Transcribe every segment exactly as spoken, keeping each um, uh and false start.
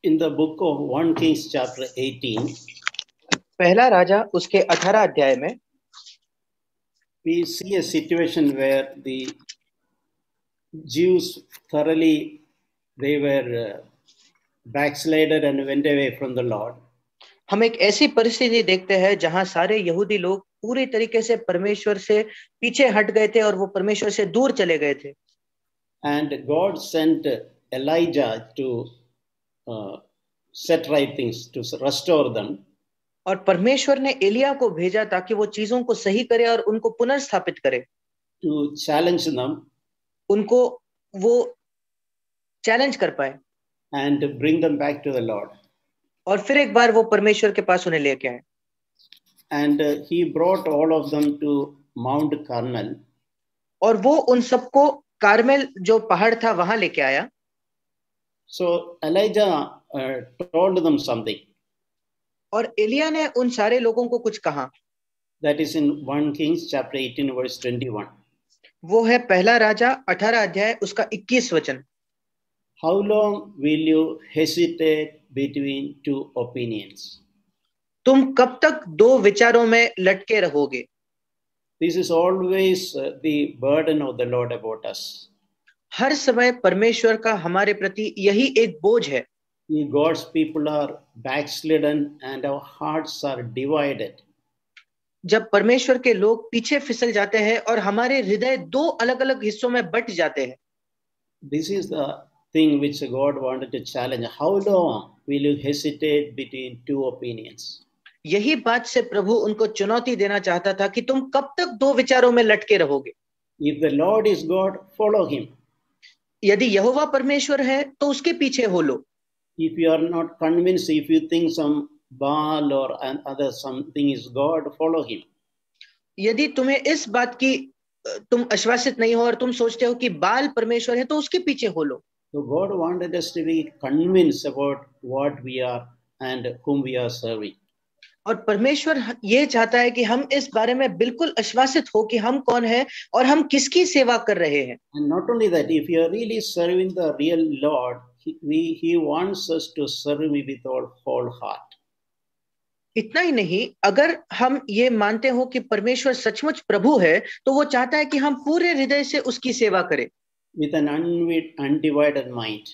in the book of First Kings chapter eighteen, पहला राजा उसके अठारह अध्याय में we see a situation where the Jews thoroughly, they were uh, backslided and went away from the Lord. हम एक ऐसी परिस्थिति देखते हैं जहां सारे यहूदी लोग पूरी तरीके से परमेश्वर से पीछे हट गए थे और वो परमेश्वर से दूर चले गए थे. And God sent Elijah to uh, set right things, to restore them. और परमेश्वर ने एलिया को भेजा ताकि वो चीजों को सही करे और उनको पुनर्स्थापित करे. To challenge them. उनको वो चैलेंज कर पाए. And bring them back to the Lord. और फिर एक बार वो परमेश्वर के पास उन्हें लेके आए. And uh, he brought all of them to Mount Carmel. और वो उन सबको कार्मेल जो पहाड़ था वहां लेके आया. So Elijah uh, told them something. और एलिया ने उन सारे लोगों को कुछ कहा. That is in First Kings chapter eighteen verse twenty-one. वो है पहला राजा अठारह अध्याय उसका इक्कीस वचन. How long will you hesitate between two opinions? तुम कब तक दो विचारों में लटके रहोगे? This is always uh, the burden of the Lord about us. हर समय परमेश्वर का हमारे प्रति यही एक बोझ है. God's people are backslidden and our hearts are divided. जब परमेश्वर के लोग पीछे फिसल जाते हैं और हमारे हृदय दो अलग-अलग हिस्सों में बट जाते हैं. This is the thing which God wanted to challenge. How long will you hesitate between two opinions? यही बात से प्रभु उनको चुनौती देना चाहता था कि तुम कब तक दो विचारों में लटके रहोगे. If the Lord is God, follow him. यदि यहोवा परमेश्वर है तो उसके पीछे हो लो. If you are not convinced, if you think some Baal or other something is God, follow him. यदि तुम्हें इस बात की तुम आश्वासित नहीं हो और तुम सोचते हो कि बाल परमेश्वर है तो उसके पीछे हो लो. So God wanted us to be convinced about what we are and whom we are serving. और परमेश्वर ये चाहता है कि हम इस बारे में बिल्कुल आश्वासित हो कि हम कौन है और हम किसकी सेवा कर रहे हैं. And not only that, if you are really serving the real Lord, he, we, he wants us to serve him with our whole heart. इतना ही नहीं, अगर हम ये मानते हो कि परमेश्वर सचमुच प्रभु है तो वो चाहता है कि हम पूरे हृदय से उसकी सेवा करें. With an undivided mind.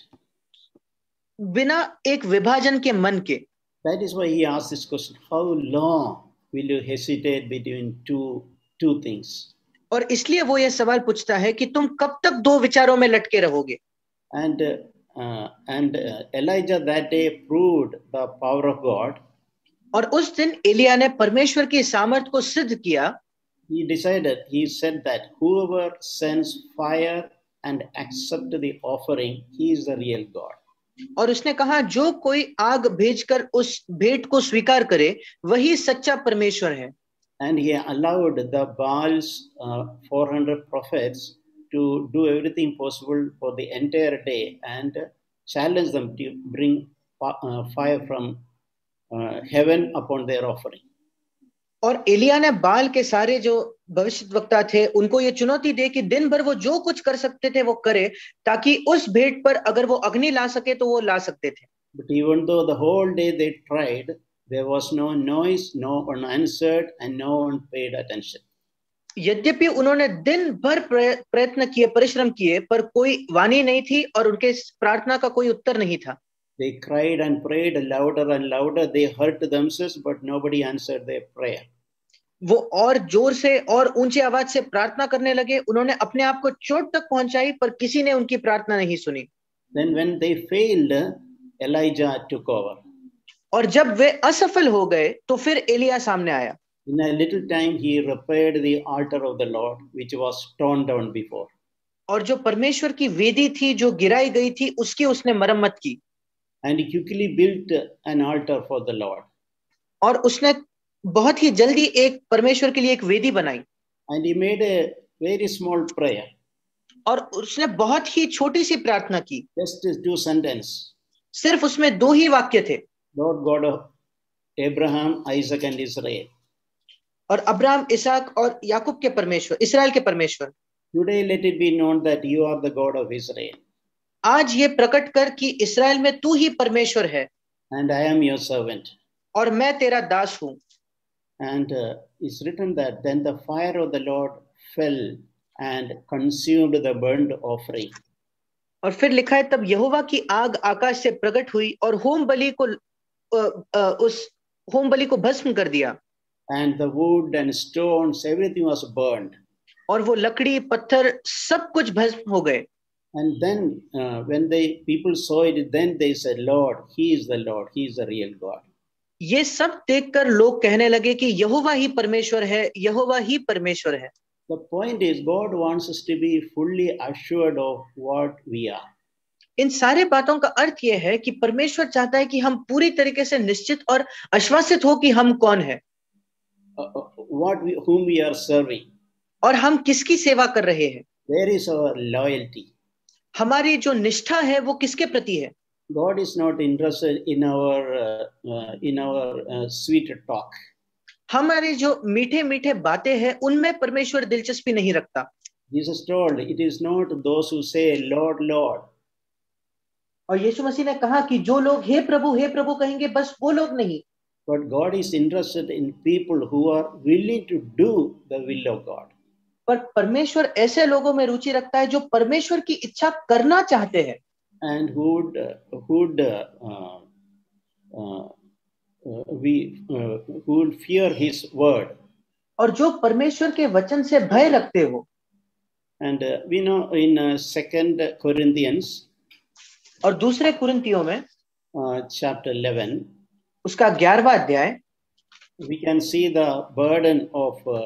बिना एक विभाजन के मन के. That is why he asked this question. How long will you hesitate between two two things? और इसलिए वो ये सवाल पूछता है कि तुम कब तक दो विचारों में लटके रहोगे. And uh, and uh, Elijah that day proved the power of God. और उस दिन एलिया ने परमेश्वर की सामर्थ को सिद्ध किया. He decided, he said that whoever sends fire and accept the offering, he is the real God. और उसने कहा जो कोई आग भेजकर उस भेंट को स्वीकार करे वही सच्चा परमेश्वर है. And he allowed the Baal's uh, four hundred prophets to do everything possible for the entire day and challenge them to bring uh, fire from uh, heaven upon their offering. और एलिया ने बाल के सारे जो भविष्यद्वक्ता थे उनको ये चुनौती दे कि दिन भर वो जो कुछ कर सकते थे वो करे ताकि उस भेंट पर अगर वो अग्नि ला सके तो वो ला सकते थे. But even though the whole day they tried, there was no noise, no one answered, and no one paid attention. यद्यपि उन्होंने दिन भर प्रयत्न किए, परिश्रम किए, पर कोई वाणी नहीं थी और उनके प्रार्थना का कोई उत्तर नहीं था. They cried and prayed louder and louder. They hurt themselves, but nobody answered their prayer. वो और जोर से और ऊंची आवाज से प्रार्थना करने लगे. उन्होंने अपने आप को चोट तक पहुंचाई पर किसी ने उनकी प्रार्थना नहीं सुनी. Then when they failed, Elijah took over. और जब वे असफल हो गए तो फिर एलिया सामने आया. In a little time he repaired the altar of the Lord which was torn down before. और जो परमेश्वर की वेदी थी जो गिराई गई थी उसकी उसने मरम्मत की. And he quickly built an altar for the Lord. और उसने बहुत ही जल्दी एक परमेश्वर के लिए एक वेदी बनाई. And he made a very small prayer. और उसने बहुत ही छोटी सी प्रार्थना की. Just two sentences. सिर्फ उसमें दो ही वाक्य थे. Lord God of Abraham, Isaac and Israel. और अब्राहम, इसहाक और याकूब के परमेश्वर, इस्राएल के परमेश्वर. Today let it be known that you are the God of Israel. आज ये प्रकट कर कि इस्राएल में तू ही परमेश्वर है and I am your servant. और मैं तेरा दास हूं. And uh, it's written that then the fire of the Lord fell and consumed the burnt offering. और फिर लिखा है तब यहोवा की आग आकाश से प्रकट हुई और होम बलि को अ, अ, उस होम बलि को भस्म कर दिया. And the wood and stones, everything was burned. और वो लकड़ी पत्थर सब कुछ भस्म हो गए. And then uh, when the people saw it, then they said, Lord, he is the Lord, he is the real God. ये सब देखकर लोग कहने लगे कि यहोवा ही परमेश्वर है, यहोवा ही परमेश्वर है. The point is, God wants us to be fully assured of what we are. इन सारे बातों का अर्थ यह है कि परमेश्वर चाहता है कि हम पूरी तरीके से निश्चित और आश्वासित हो कि हम कौन है, Uh, uh, what we, whom we are serving. और हम किसकी सेवा कर रहे हैं. Where is our loyalty? हमारी जो निष्ठा है वो किसके प्रति है. God is not interested in our uh, uh, in our uh, sweet talk. हमारे जो मीठे मीठे बातें हैं उनमें परमेश्वर दिलचस्पी नहीं रखता. Jesus told, it is not those who say, Lord, Lord. और यीशु मसीह ने कहा कि जो लोग हे प्रभु हे प्रभु कहेंगे बस वो लोग नहीं. But God is interested in people who are willing to do the will of God. पर परमेश्वर ऐसे लोगों में रुचि रखता है जो परमेश्वर की इच्छा करना चाहते हैं. And who would, uh, who would, uh, uh, uh, uh, we, uh, who would fear His word. और जो परमेश्वर के वचन से भय रखते हो. And uh, we know in uh, Second Corinthians, और दूसरे कुरिन्थियों में uh, chapter eleven, उसका ग्यारहवां अध्याय, we can see the burden of uh,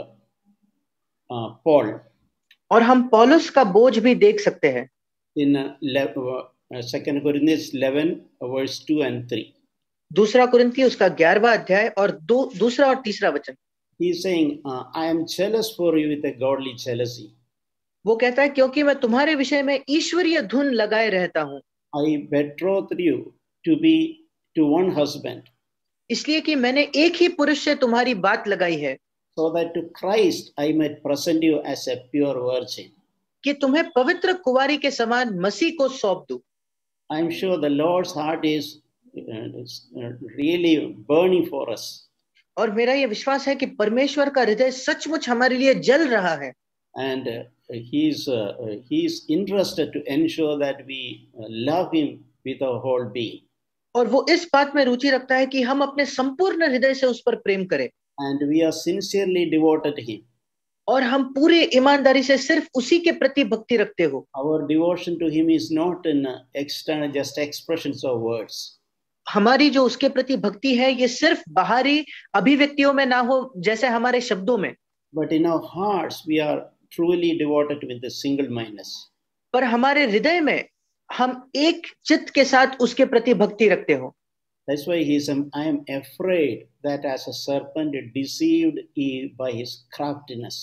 uh, Paul. और हम पौलुस का बोझ भी देख सकते हैं. In uh, uh, Second Corinthians eleven, verse two and three. दूसरा कुरिन्थी उसका ग्यारहवां अध्याय और दो दूसरा और तीसरा वचन. He is saying, uh, I am jealous for you with a godly jealousy. वो कहता है क्योंकि मैं तुम्हारे विषय में ईश्वरीय धुन लगाए रहता हूँ. I betrothed you to be to one husband. इसलिए कि मैंने एक ही पुरुष से तुम्हारी बात लगाई है. So that to Christ I might present you as a pure virgin. कि तुम्हें पवित्र कुंवारी के समान मसीह को सौंप दूं. I am sure the Lord's heart is, uh, is uh, really burning for us. और मेरा ये विश्वास है कि परमेश्वर का हृदय सचमुच हमारे लिए जल रहा है. And uh, he's uh, he's interested to ensure that we uh, love him with our whole being. और वो इस बात में रुचि रखता है कि हम अपने संपूर्ण हृदय से उस पर प्रेम करें. And we are sincerely devoted to him. और हम पूरे ईमानदारी से सिर्फ उसी के प्रति भक्ति रखते हो. Our devotion to him is not in uh, external just expressions of words. हमारी जो उसके प्रति भक्ति है ये सिर्फ बाहरी अभिव्यक्तियों में ना हो जैसे हमारे शब्दों में. But in our hearts we are truly devoted with the single mindedness. पर हमारे हृदय में हम एक चित्त के साथ उसके प्रति भक्ति रखते हो. That's why he said, I am afraid that as a serpent deceived Eve by his craftiness.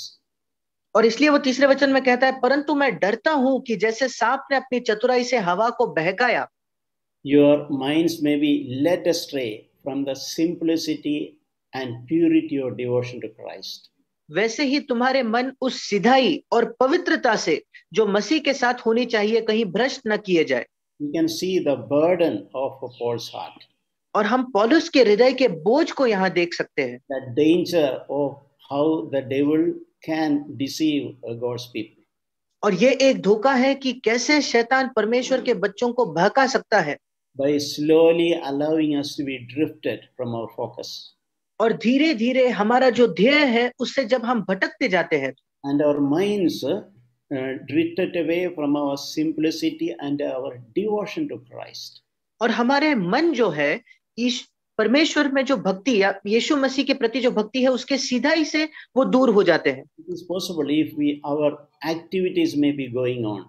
और इसलिए वो तीसरे वचन में कहता है परंतु मैं डरता हूं कि जैसे सांप ने अपनी चतुराई से हवा को बहकाया. Your minds may be led astray from the simplicity and purity of devotion to Christ. वैसे ही तुम्हारे मन उस सिधाई और पवित्रता से जो मसीह के साथ होनी चाहिए कहीं भ्रष्ट न किए जाए. You can see the burden of Paul's heart. और हम पौलुस के हृदय के बोझ को यहाँ देख सकते हैं. The danger of how the devil can deceive God's people. और ये एक धोखा है कि कैसे शैतान परमेश्वर के बच्चों को बहका सकता है. By slowly allowing us to be drifted from our focus. और धीरे धीरे हमारा जो ध्येय है उससे जब हम भटकते जाते हैं. And our minds uh, drifted away from our simplicity and our devotion to Christ. और हमारे मन जो है इस परमेश्वर में जो भक्ति या यीशु मसीह के प्रति जो भक्ति है उसके सीधाई से वो दूर हो जाते हैं. It is possible if we our activities may be going on.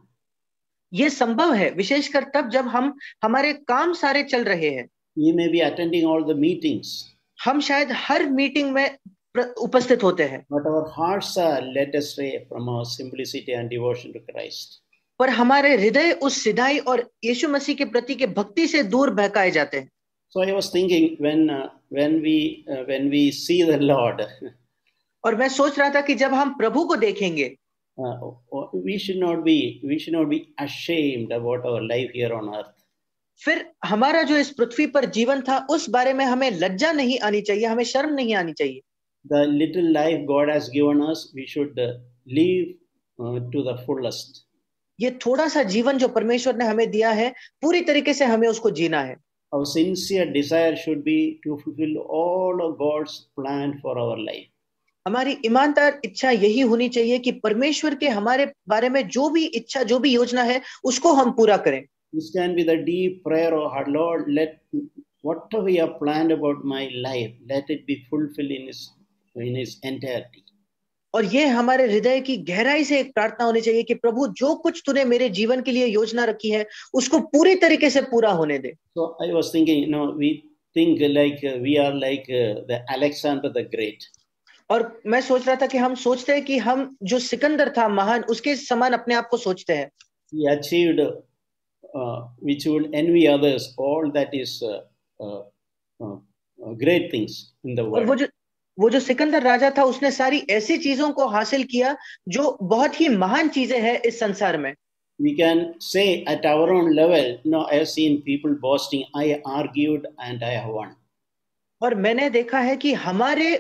ये संभव है विशेषकर तब जब हम हमारे काम सारे चल रहे हैं. We may be attending all the meetings. हम शायद हर मीटिंग में उपस्थित होते हैं. But our hearts are led astray from our simplicity and devotion to Christ. पर हमारे हृदय उस सिधाई और यीशु मसीह के प्रति के भक्ति से दूर बहकाए जाते हैं. So I was thinking when uh, when we uh, when we see the Lord. और मैं सोच रहा था कि जब हम प्रभु को देखेंगे uh, we should not be we should not be ashamed about our life here on earth. फिर हमारा जो इस पृथ्वी पर जीवन था उस बारे में हमें लज्जा नहीं आनी चाहिए, हमें शर्म नहीं आनी चाहिए. The little life God has given us, we should uh, live uh, to the fullest. ये थोड़ा सा जीवन जो परमेश्वर ने हमें दिया है, पूरी तरीके से हमें उसको जीना है. Our sincere desire should be to fulfill all of God's plan for our life. हमारी ईमानदार इच्छा यही होनी चाहिए कि परमेश्वर के हमारे बारे में जो भी इच्छा, जो भी योजना है, उसको हम पूरा करें. This can be the deep prayer of our Lord, let whatever you have planned about my life, let it be fulfilled in His in His entirety. और ये हमारे हृदय की गहराई से एक प्रार्थना होनी चाहिए कि प्रभु जो कुछ तूने मेरे जीवन के लिए योजना रखी है उसको पूरी तरीके से पूरा होने दे. So I was thinking, you know, we think like uh, we are like uh, the Alexander the Great. और मैं सोच रहा था कि हम सोचते हैं कि हम जो सिकंदर था महान, उसके समान अपने आप को सोचते हैं. He achieved uh, which would envy others all that is uh, uh, uh, uh, great things in the और world. वो जो वो जो सिकंदर राजा था उसने सारी ऐसी चीजों को हासिल किया जो बहुत ही महान चीजें हैं इस संसार में. We can say at our own level, you know, I have seen people boasting, I argued and I have won. और मैंने देखा है कि हमारे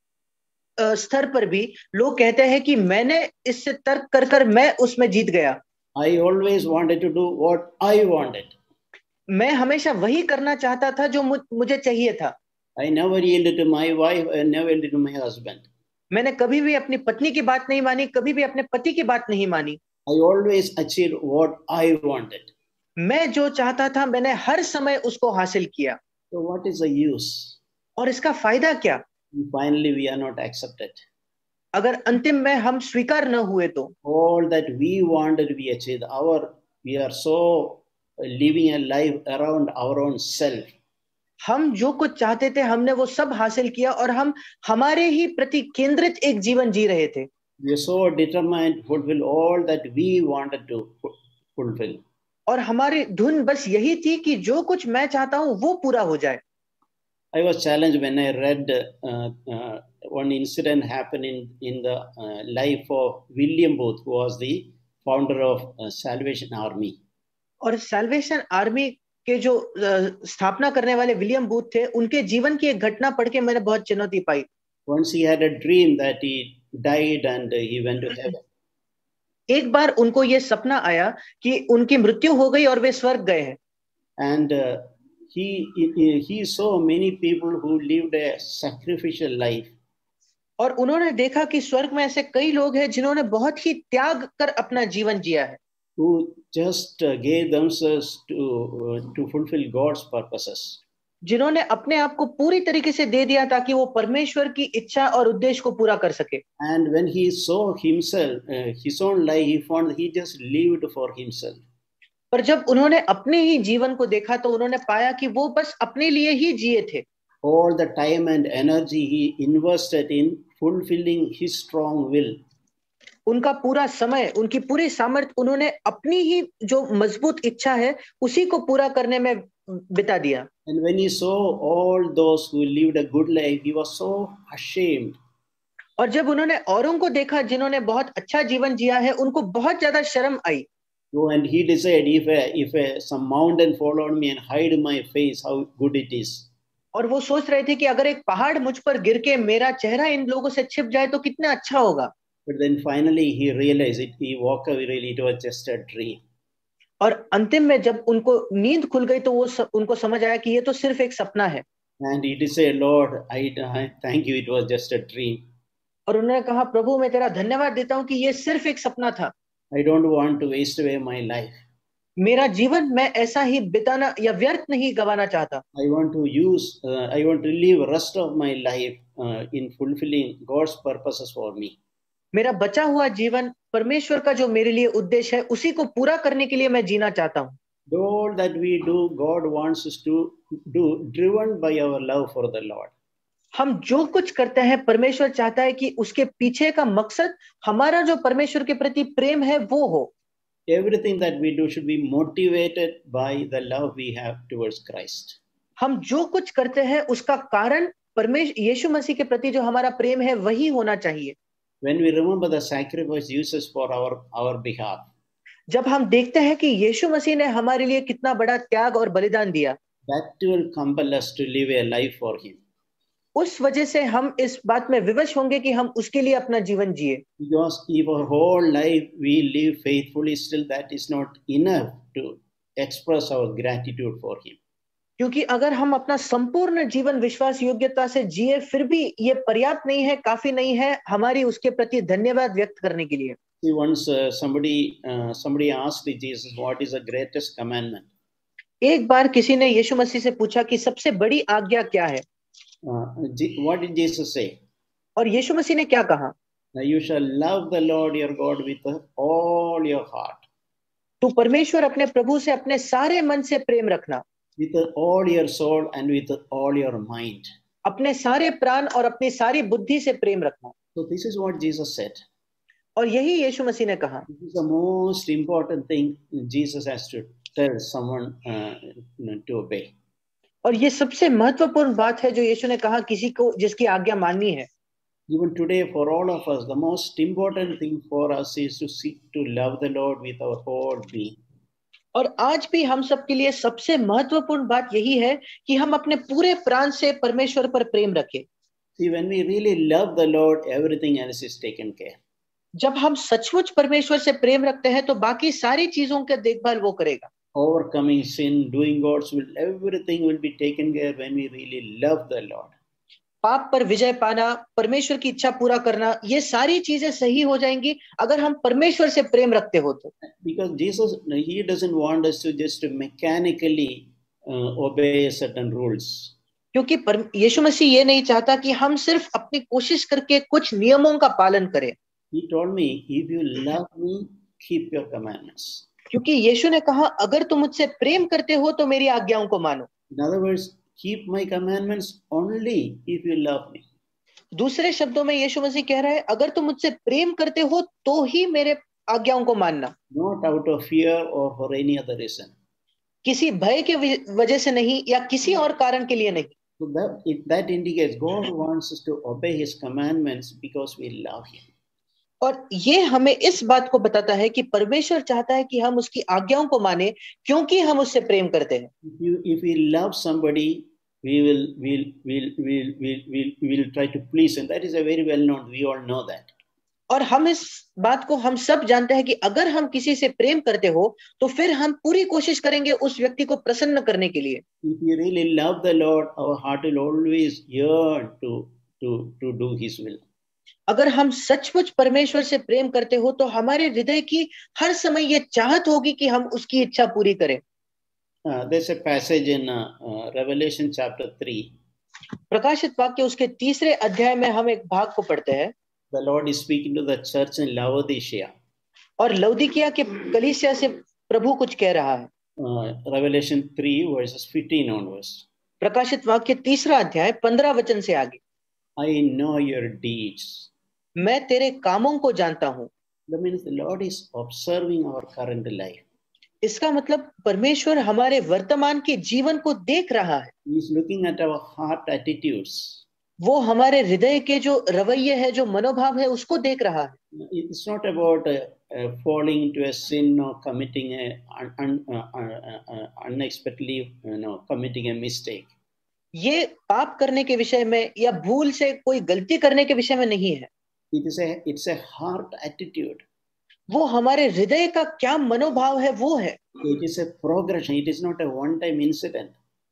अ, स्तर पर भी लोग कहते हैं कि मैंने इससे तर्क कर कर मैं उसमें जीत गया. I always wanted to do what I wanted. मैं हमेशा वही करना चाहता था जो मुझ, मुझे चाहिए था. I never yielded to my wife, I never yielded to my husband. मैंने कभी भी अपनी पत्नी की बात नहीं मानी, कभी भी अपने पति की बात नहीं मानी. I always achieved what I wanted. मैं जो चाहता था मैंने हर समय उसको हासिल किया. So what is the use? और इसका फायदा क्या Finally, we are not accepted. अगर अंतिम में हम स्वीकार न हुए तो. All that we wanted, we achieved. Our we are so living a life around our own self. हम जो कुछ चाहते थे हमने वो सब हासिल किया और हम हमारे ही प्रति केंद्रित एक जीवन जी रहे थे. We are so determined to fulfill all that we wanted to fulfill. और हमारी धुन बस यही थी कि जो कुछ मैं चाहता हूं वो पूरा हो जाए. I was challenged when I read uh, uh, one incident happened in, in the uh, life of William Booth, who was the founder of uh, Salvation Army. और सैल्वेशन आर्मी के जो स्थापना करने वाले विलियम बूथ थे, उनके जीवन की एक घटना पढ़ के मैंने बहुत चुनौती पाई. Once he had a dream that he died and he went to heaven. एक बार उनको ये सपना आया कि उनकी मृत्यु हो गई और वे स्वर्ग गए हैं. And uh, he, he he saw many people who lived a sacrificial life. और उन्होंने देखा कि स्वर्ग में ऐसे कई लोग हैं जिन्होंने बहुत ही त्याग कर अपना जीवन जिया है. Who just uh, gave themselves to uh, to fulfill God's purposes. जिन्होंने अपने आप को पूरी तरीके से दे दिया ताकि वो परमेश्वर की इच्छा और उद्देश्य को पूरा कर सके. And when he saw himself, uh, his own life, he found he just lived for himself. पर जब उन्होंने अपने ही जीवन को देखा तो उन्होंने पाया कि वो बस अपने लिए ही जिए थे. All the time and energy he invested in fulfilling his strong will. उनका पूरा समय, उनकी पूरी सामर्थ्य उन्होंने अपनी ही जो मजबूत इच्छा है उसी को पूरा करने में बिता दिया. And when he saw all those who lived a good life, he was so ashamed. और जब उन्होंने औरों को देखा जिन्होंने बहुत अच्छा जीवन जिया है, उनको बहुत ज्यादा शर्म आई. So, and he decided, if a, if a, some mountain fall on me and hide my face, how good it is. और वो सोच रहे थे कि अगर एक पहाड़ मुझ पर गिर के मेरा चेहरा इन लोगों से छिप जाए तो कितना अच्छा होगा. But then finally he realized it. He walked away. Really, it was just a dream. और अंतिम में जब उनको नींद खुल गई तो वो स, उनको समझ आया कि ये तो सिर्फ एक सपना है. And he said, Lord, I, I thank you. It was just a dream. और उन्होंने कहा, प्रभु मैं तेरा धन्यवाद देता हूँ कि ये सिर्फ एक सपना था. I don't want to waste away my life. मेरा जीवन मैं ऐसा ही बिताना या व्यर्थ नहीं गवाना चाहता. I want to use. Uh, I want to live rest of my life uh, in fulfilling God's purposes for me. मेरा बचा हुआ जीवन परमेश्वर का जो मेरे लिए उद्देश्य है उसी को पूरा करने के लिए मैं जीना चाहता हूँ. All that we do, God wants us to do, driven by our love for the Lord. हम जो कुछ करते हैं परमेश्वर चाहता है कि उसके पीछे का मकसद हमारा जो परमेश्वर के प्रति प्रेम है वो हो. Everything that we do should be motivated by the love we have towards Christ. हम जो कुछ करते हैं उसका कारण परमेश्वर यीशु मसीह के प्रति जो हमारा प्रेम है वही होना चाहिए. when we remember the sacrifice Jesus for our our behalf, जब हम देखते हैं कि यीशु मसीह ने हमारे लिए कितना बड़ा त्याग और बलिदान दिया, that will compel us to live a life for Him. उस वजह से हम इस बात में विवश होंगे कि हम उसके लिए अपना जीवन जिए। Because if our whole life we live faithfully, still that is not enough to express our gratitude for Him. क्योंकि अगर हम अपना संपूर्ण जीवन विश्वास योग्यता से जिए फिर भी ये पर्याप्त नहीं है, काफी नहीं है हमारी उसके प्रति धन्यवाद व्यक्त करने के लिए। See, once uh, somebody uh, somebody asked Jesus, "What is the greatest commandment?" एक बार किसी ने यीशु मसीह से पूछा कि सबसे बड़ी आज्ञा क्या है? Uh, what did Jesus say? और यीशु मसीह ने क्या कहा? Now you shall love the Lord your God with all your heart. तू परमेश्वर अपने प्रभु से अपने सारे मन से प्रेम रखना। With all your soul and with all your mind. अपने सारे प्राण और अपनी सारी बुद्धि से प्रेम रखना। So this is what Jesus said. और यही यीशु मसीह ने कहा। This is the most important thing Jesus has to tell someone uh, to obey. और ये सबसे महत्वपूर्ण बात है जो यीशु ने कहा किसी को जिसकी आज्ञा माननी है। Even today, for all of us, the most important thing for us is to seek to love the Lord with our whole being. और आज भी हम सबके लिए सबसे महत्वपूर्ण बात यही है कि हम अपने पूरे प्राण से परमेश्वर पर प्रेम रखें। See, when we really love the Lord, everything else is taken care. जब हम सचमुच परमेश्वर से प्रेम रखते हैं तो बाकी सारी चीजों का देखभाल वो करेगा। Overcoming sin, doing God's will, everything will be taken care when we really love the Lord. पाप पर विजय पाना, परमेश्वर की इच्छा पूरा करना, ये सारी चीजें सही हो जाएंगी अगर हम परमेश्वर से प्रेम रखते हो तो। Because Jesus, He doesn't want us to just mechanically uh, obey certain rules. क्योंकि यीशु मसीह ये नहीं चाहता कि हम सिर्फ अपनी कोशिश करके कुछ नियमों का पालन करें। He told me, if you love me, keep your commandments. क्योंकि यीशु ने कहा अगर तुम मुझसे प्रेम करते हो तो मेरी आज्ञाओं को मानो। In other words, keep my commandments only if you love me. दूसरे शब्दों में यीशु मसीह कह रहा है अगर तुम मुझसे प्रेम करते हो तो ही मेरे आज्ञाओं को मानना। Not out of fear or for any other reason. किसी भय के वजह से नहीं या किसी और कारण के लिए नहीं। So that, it, that indicates God wants us to obey His commandments because we love Him. और ये हमें इस बात को बताता है कि परमेश्वर चाहता है कि हम उसकी आज्ञाओं को माने क्योंकि हम उससे प्रेम करते हैं। If, you, if we love somebody, we will will will will will will will try to please him. That is a very well known. We all know that. और हम इस बात को हम सब जानते हैं कि अगर हम किसी से प्रेम करते हो तो फिर हम पूरी कोशिश करेंगे उस व्यक्ति को प्रसन्न करने के लिए। If you really love the Lord, our heart will always yearn to to to do His will. अगर हम सचमुच परमेश्वर से प्रेम करते हो तो हमारे हृदय की हर समय ये चाहत होगी कि हम उसकी इच्छा पूरी करें। Uh, there's a passage in uh, uh, Revelation chapter three. प्रकाशित वाक्य उसके तीसरे अध्याय में हम एक भाग को पढ़ते हैं। The Lord is speaking to the church in Laodicea. और लौदीकिया के कलीसिया से प्रभु कुछ कह रहा है। Uh, Revelation three verses fifteen onwards. प्रकाशित वाक्य तीसरा अध्याय पंद्रह वचन से आगे। I know your deeds. मैं तेरे कामों को जानता हूँ। That means the Lord is observing our current life. इसका मतलब परमेश्वर हमारे वर्तमान के जीवन को देख रहा है। He is looking at our heart attitudes. वो हमारे हृदय के जो रवैये है, जो मनोभाव है, उसको देख रहा है। It's not about uh, uh, falling into a sin or committing a un, un, uh, uh, uh, unexpectedly, you know, committing a mistake. ये पाप करने के विषय में या भूल से कोई गलती करने के विषय में नहीं है। It is a it's a heart attitude. वो हमारे हृदय का क्या मनोभाव है वो है। It is a progression. It is not a one-time incident.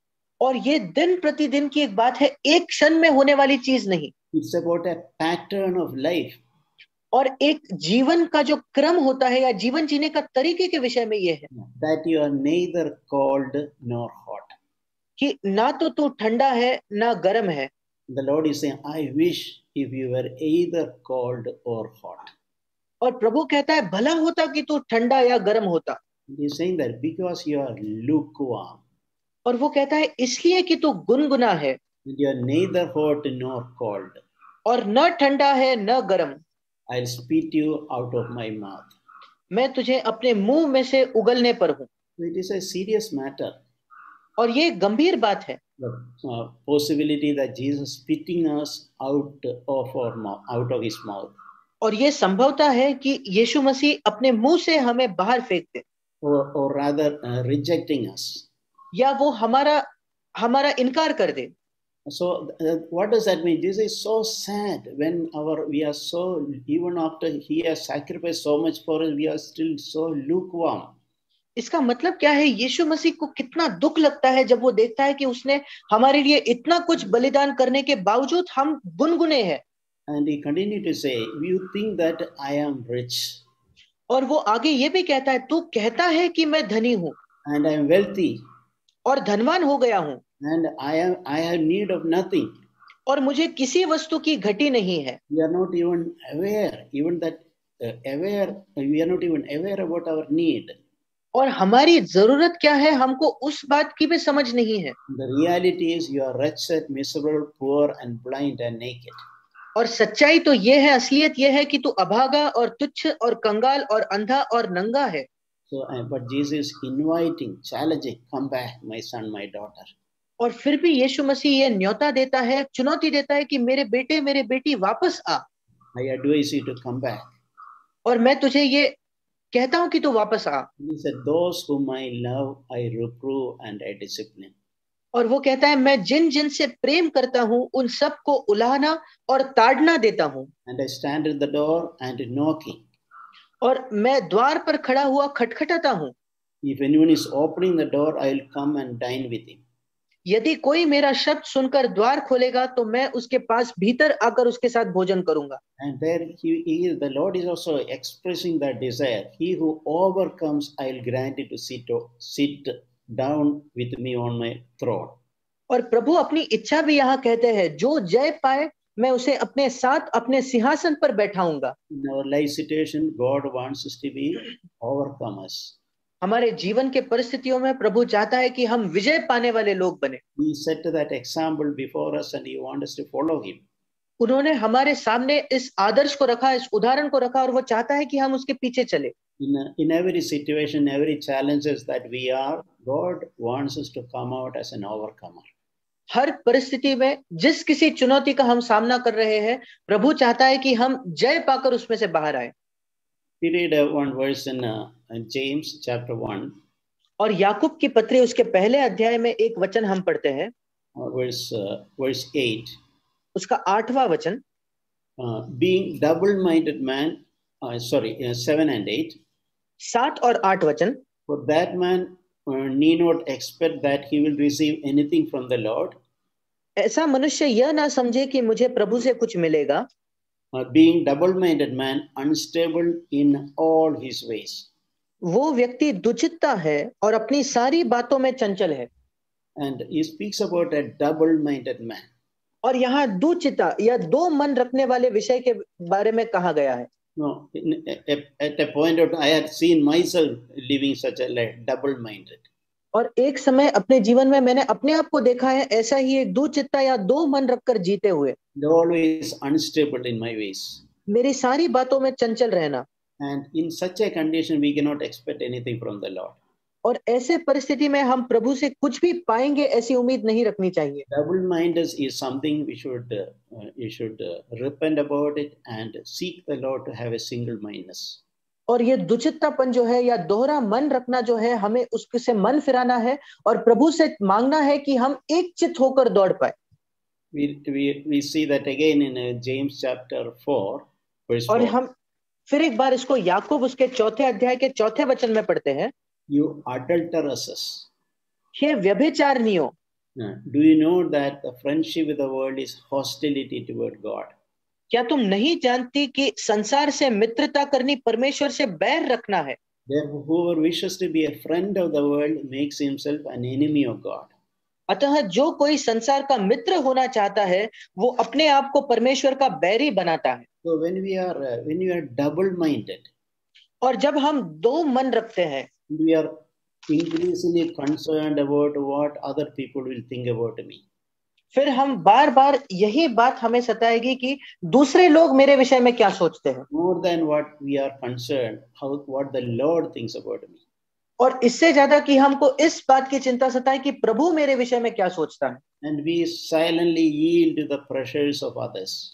और ये दिन प्रतिदिन की एक बात है, एक क्षण में होने वाली चीज नहीं। It's about a pattern of life. और एक जीवन का जो क्रम होता है या जीवन जीने का तरीके के विषय में ये है That you are neither cold nor hot. कि ना तो तू ठंडा है ना गर्म है। The Lord is saying, I wish if you were either cold or hot. और प्रभु कहता है भला होता कि तू ठंडा या गर्म होता। He is saying that because you are lukewarm. और वो कहता है इसलिए कि तू गुनगुना है। You are neither hot nor cold. और न ठंडा है न गर्म। I'll spit you out of my mouth. मैं तुझे अपने मुंह में से उगलने पर हूँ। It is a serious matter. और ये गंभीर बात है। The uh, possibility that Jesus spitting us out of our mouth, out of His mouth. और ये संभवता है कि यीशु मसीह अपने मुंह से हमें बाहर फेंक दे, or, or rather uh, rejecting us. या वो हमारा हमारा इनकार कर दे. So uh, what does that mean? This is so sad when our we are so, even after he has sacrificed so much for us, we are still so lukewarm. इसका मतलब क्या है? यीशु मसीह को कितना दुख लगता है जब वो देखता है कि उसने हमारे लिए इतना कुछ बलिदान करने के बावजूद हम गुनगुने हैं. And he continued to say, you think that I am rich और वो आगे ये भी कहता है, तू कहता है कि मैं धनी हूं and I am wealthy और धनवान हो गया हूं and I am I have need of nothing. और मुझे किसी वस्तु की घटी नहीं है. We are not even aware, even that uh, aware, we are not even aware about our need. और हमारी जरूरत क्या है हमको उस बात की भी समझ नहीं है. The reality is you are wretched, miserable, poor and blind and naked. और सच्चाई तो ये है, असलियत ये है कि तू अभागा और तुच्छ और कंगाल और अंधा और नंगा है. So, uh, but Jesus is inviting, challenging, come back, my son, my daughter. और फिर भी यीशु मसीह ये न्योता देता है, चुनौती देता है कि मेरे बेटे मेरे बेटी वापस आ. I advise you to come back. और मैं तुझे ये कहता हूं कि तू वापस आ. He said, those whom I love, I reprove and I discipline. और वो कहता है, मैं जिन जिन से प्रेम करता हूं उन सबको उलाहना और ताड़ना देता हूं. And I stand at the door and knocking. और मैं द्वार पर खड़ा हुआ खटखटाता हूं. If anyone is opening the door, I will come and dine with him. यदि कोई मेरा शब्द सुनकर द्वार खोलेगा तो मैं उसके पास भीतर आकर उसके साथ भोजन करूंगा. And there he, he is, the Lord is also expressing that desire. He who overcomes, I will grant it to sit, sit down with me on my throne. और प्रभु अपनी इच्छा भी यहाँ कहते हैं, जो जय पाए मैं उसे अपने साथ अपने सिंहासन पर बैठाऊंगा. In our life situation, God wants us to be overcomers. हमारे जीवन के परिस्थितियों में प्रभु चाहता है कि हम विजय पाने वाले लोग बने. He set that example before us and he wants us to follow him. उन्होंने हमारे सामने इस आदर्श को रखा, इस उदाहरण को रखा और वो चाहता है कि हम उसके पीछे चले. In, in every situation, every challenges that we are, God wants us to come out as an overcomer. हर परिस्थिति में जिस किसी चुनौती का हम सामना कर रहे हैं, प्रभु चाहता है कि हम जय पाकर उसमें से बाहर आए. We read uh, one verse in, uh, in James chapter one. और याकूब की पत्री उसके पहले अध्याय में एक वचन हम पढ़ते हैं. Uh, verse uh, verse eight. उसका आठवां वचन. Uh, being double-minded man, uh, sorry, uh, seven and eight. सात और आठ वचन. For that man uh, need not expect that he will receive anything from the Lord. ऐसा मनुष्य यह ना समझे कि मुझे प्रभु से कुछ मिलेगा. Uh, being double-minded man, unstable in all his ways. वो व्यक्ति दुचित्ता है और अपनी सारी बातों में चंचल है. And he speaks about a double-minded man. और यहाँ दुचित्ता या दो मन रखने वाले विषय के बारे में कहा गया है. No, in, at, at a point of I had seen myself living such a like, double-minded. और एक समय अपने जीवन में मैंने अपने आप को देखा है ऐसा ही एक दुचित्ता या दो मन रखकर जीते हुए. Always unstable in my ways. मेरी सारी बातों में चंचल रहना. And in such a condition, we cannot expect anything from the Lord. और ऐसे परिस्थिति में हम प्रभु से कुछ भी पाएंगे ऐसी उम्मीद नहीं रखनी चाहिए. Double-mindedness is something we should uh, you should uh, repent about it and seek the Lord to have a single-mindedness. और ये दुचित्तापन जो है या दोहरा मन रखना जो है, हमें उससे मन फिराना है और प्रभु से मांगना है कि हम एक चित्त होकर दौड़ पाए. We we we see that again in uh, James chapter four verse four. और हम फिर एक बार इसको याकूब उसके चौथे अध्याय के चौथे वचन में पढ़ते हैं. You adulteresses. Hey व्यभिचारिणियों. Do you know that the friendship with the world is hostility toward God? क्या तुम नहीं जानती कि संसार से मित्रता करनी परमेश्वर से बैर रखना है? Therefore, whoever wishes to be a friend of the world makes himself an enemy of God. अतः जो कोई संसार का मित्र होना चाहता है वो अपने आप को परमेश्वर का बैरी बनाता है. So when we are uh, when we are double-minded, और जब हम दो मन रखते हैं, we are increasingly concerned about what other people will think about me. फिर हम बार बार यही बात हमें सताएगी कि दूसरे लोग मेरे विषय में क्या सोचते हैं. More than what we are concerned, how what the Lord thinks about me. और इससे ज्यादा कि हमको इस बात की चिंता सताए कि प्रभु मेरे विषय में क्या सोचता है. And we silently yield to the pressures of others.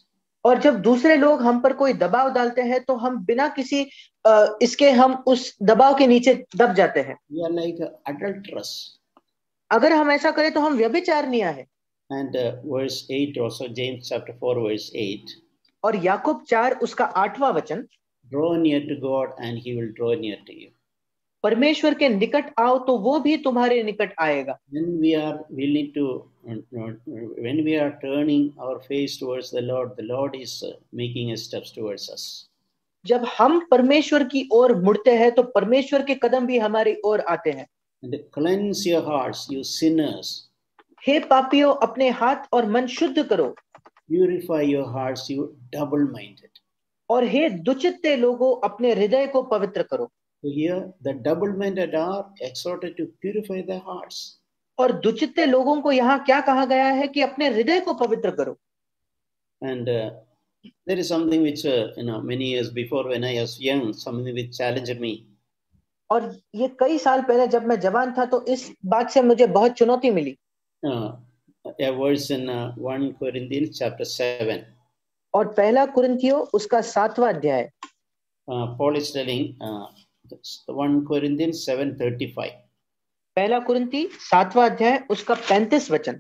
और जब दूसरे लोग हम पर कोई दबाव डालते हैं तो हम बिना किसी अ, इसके हम उस दबाव के नीचे दब जाते हैं. We are like adulterers. अगर हम ऐसा करें तो हम व्यभिचारनिया है. And uh, verse eight also, James chapter four, verse eight. और याकूब चार उसका आठवां वचन, Draw near to God and he will draw near to you. परमेश्वर के निकट आओ तो वो भी तुम्हारे निकट आएगा. When we are willing to, when we are turning our face towards the Lord, the Lord is uh, making a steps towards us. जब हम परमेश्वर की ओर मुड़ते हैं तो परमेश्वर के कदम भी हमारी ओर आते हैं. And cleanse your hearts, you sinners. हे पापियों, अपने हाथ और मन शुद्ध करो. Purify your hearts, you double-minded. और हे दुचित्ते लोगों, अपने हृदय को पवित्र करो. So here, the double-minded are exhorted to purify their hearts. और दुचित्ते लोगों को यहाँ क्या कहा गया है कि अपने हृदय को पवित्र करो. And uh, there is something which, uh, you know, many years before when I was young, something which challenged me. और ये कई साल पहले जब मैं जवान था तो इस बात से मुझे बहुत चुनौती मिली. Uh, a verse in uh, First Corinthians chapter seven. और पहला कुरिन्थियों उसका सातवां अध्याय. Uh, Paul is telling uh, First Corinthians seven thirty-five. पहला कुरिन्थी सातवां अध्याय उसका पैंतीस वचन.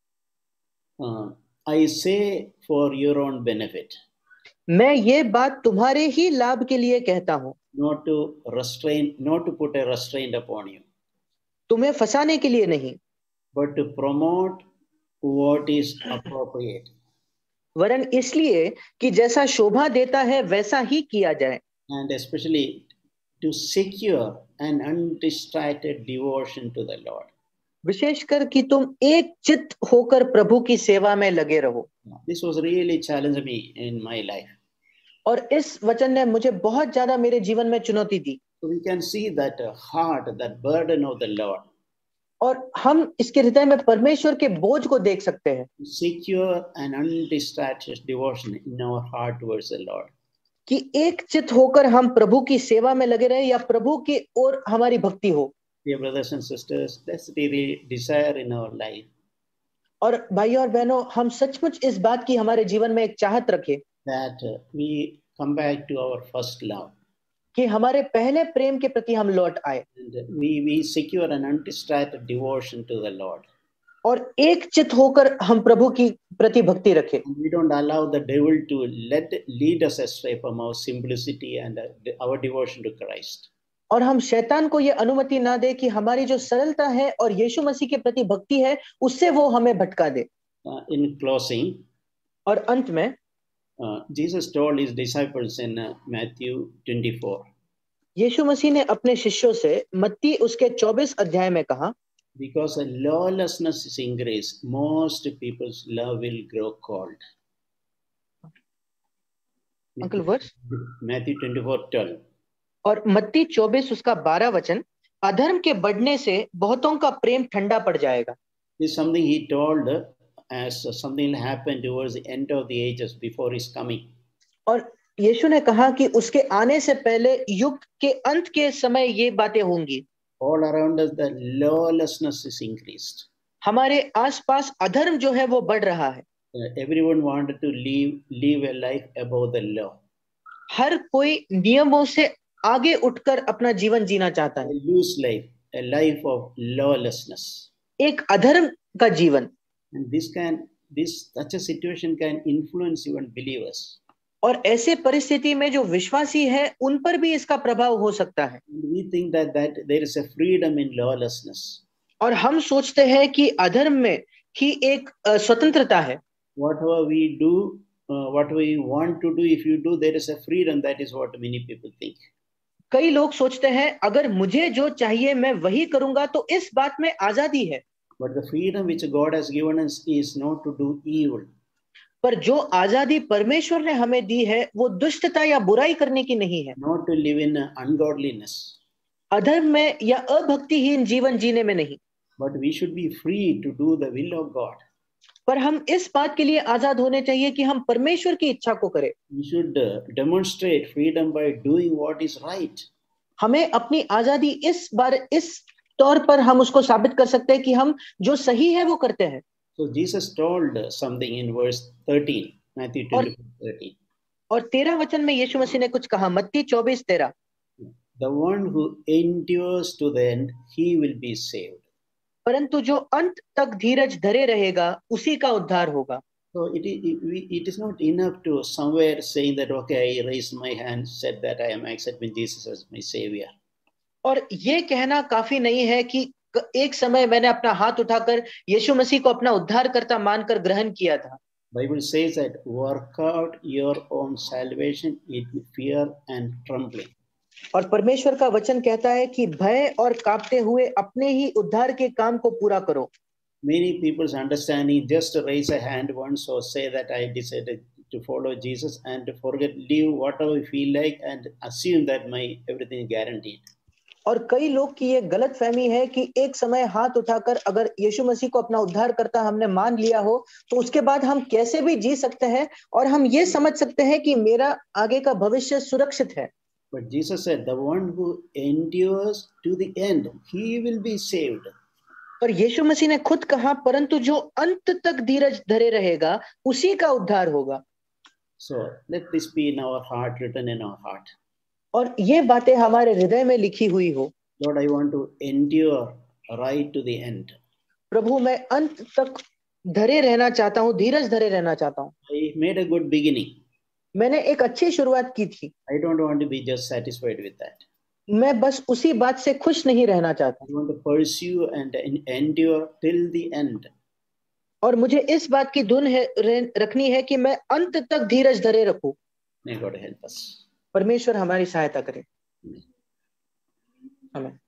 Uh, I say for your own benefit. मैं ये बात तुम्हारे ही लाभ के लिए कहता हूँ. Not to restrain, not to put a restraint upon you. तुम्हें फंसाने के लिए नहीं. But to promote what is appropriate. वरन इसलिए कि जैसा शोभा देता है वैसा ही किया जाए. And especially to secure an undistracted devotion to the Lord. विशेषकर कि तुम एक चित्त होकर प्रभु की सेवा में लगे रहो. This was really challenging me in my life. और इस वचन ने मुझे बहुत ज्यादा मेरे जीवन में चुनौती दी. So we can see that heart, that burden of the Lord. और हम इसके हृदय में परमेश्वर के बोझ को देख सकते हैं. Secure an undistracted devotion in our heart towards the Lord. कि एक चित्त होकर हम प्रभु की सेवा में लगे रहे या प्रभु की ओर हमारी भक्ति हो. Dear brothers and sisters, let's really desire in our life. और भाइयों और बहनों, हम सचमुच इस बात की हमारे जीवन में एक चाहत रखें That uh, we come back to our first love. कि हमारे पहले प्रेम के प्रति हम लौट आए. And we we secure an undistracted devotion to the Lord. और एक चित्त होकर हम प्रभु की प्रति भक्ति रखें. And we don't allow the devil to let lead us astray from our simplicity and uh, our devotion to Christ. और हम शैतान को ये अनुमति ना दे कि हमारी जो सरलता है और यीशु मसीह के प्रति भक्ति है उससे वो हमें भटका दे. Uh, in closing, और अंत में uh, Jesus told his disciples in uh, Matthew twenty-four. यीशु मसीह ने अपने शिष्यों से मत्ती उसके चौबीस अध्याय में कहा, Because a lawlessness is increased, most people's love will grow cold. Uncle verse. Matthew twenty-four twelve. और मत्ती चौबीस उसका बारह वचन, अधर्म के बढ़ने से बहुतों का प्रेम ठंडा पड़ जाएगा. This is something he told as something will happen towards the end of the ages before his coming. और यीशु ने कहा कि उसके आने से पहले युग के अंत के समय ये बातें होंगी. All around us the lawlessness is increased. हमारे आसपास अधर्म जो है वो बढ़ रहा है. Uh, everyone wanted to live live a life above the law. हर कोई नियमों से आगे उठकर अपना जीवन जीना चाहता A है. loose life, a life of lawlessness. एक अधर्म का जीवन. And this can this such a situation can influence even believers. और ऐसे परिस्थिति में जो विश्वासी है उन पर भी इसका प्रभाव हो सकता है. And we think that that there is a freedom in lawlessness. और हम सोचते हैं कि अधर्म में ही एक अ, स्वतंत्रता है. Whatever we do, uh, what we want to do, if you do, there is a freedom. That is what many people think. कई लोग सोचते हैं अगर मुझे जो चाहिए मैं वही करूंगा तो इस बात में आजादी है. But the freedom which God has given us is not to do evil. पर जो आजादी परमेश्वर ने हमें दी है वो दुष्टता या बुराई करने की नहीं है. Not to live in ungodliness. अधर्म में या अभक्तिहीन जीवन जीने में नहीं. But we should be free to do the will of God. पर हम इस बात के लिए आजाद होने चाहिए कि हम परमेश्वर की इच्छा को करें. We should uh, demonstrate freedom by doing what is right. हमें अपनी आजादी इस बार इस तौर पर हम उसको साबित कर सकते हैं कि हम जो सही है वो करते हैं. So Jesus told something in verse thirteen. Matthew और twenty-four thirteen. और तेरह वचन में यीशु मसीह ने कुछ कहा, मत्ती चौबीस तेरह। The one who endures to the end, he will be saved. परंतु जो अंत तक धीरज धरे रहेगा उसी का उद्धार होगा। So it is, it, it is not enough to somewhere saying that, okay, I raised my hand, said that I am accepting Jesus as my savior. और ये कहना काफी नहीं है कि एक समय मैंने अपना हाथ उठाकर यीशु मसीह को अपना उद्धारकर्ता मानकर ग्रहण किया था। Bible says that work out your own salvation in fear and trembling. और परमेश्वर का वचन कहता है कि भय और कांपते हुए अपने ही उद्धार के काम को पूरा करो। Many people's understanding just raise a hand once or say that I decided to follow Jesus and forget, live whatever I feel like and assume that my everything is guaranteed. और कई लोग की ये गलत फहमी है कि एक समय हाथ उठाकर अगर यीशु मसीह को अपना उद्धारकर्ता हमने मान लिया हो तो उसके बाद हम कैसे भी जी सकते हैं और हम ये समझ सकते हैं कि मेरा आगे का भविष्य सुरक्षित है। But Jesus said, the one who endures to the end, he will be saved. पर यीशु मसीह ने खुद कहा, परंतु जो अंत तक धीरज धरे रहेगा उसी का उद्धार होगा। So let this be in our heart, written in our heart. और ये बातें हमारे हृदय में लिखी हुई हो। Lord, I want to endure right to the end. प्रभु, मैं अंत तक धरे रहना चाहता हूँ, धीरज धरे रहना चाहता हूँ। I made a good beginning. मैंने एक अच्छी शुरुआत की थी। I don't want to be just satisfied with that. मैं बस उसी बात से खुश नहीं रहना चाहता। I want to pursue and endure till the end. और मुझे इस बात की धुन है रखनी है कि मैं अंत तक धीरज धरे रखूं। May God help us. परमेश्वर हमारी सहायता करे। आमीन।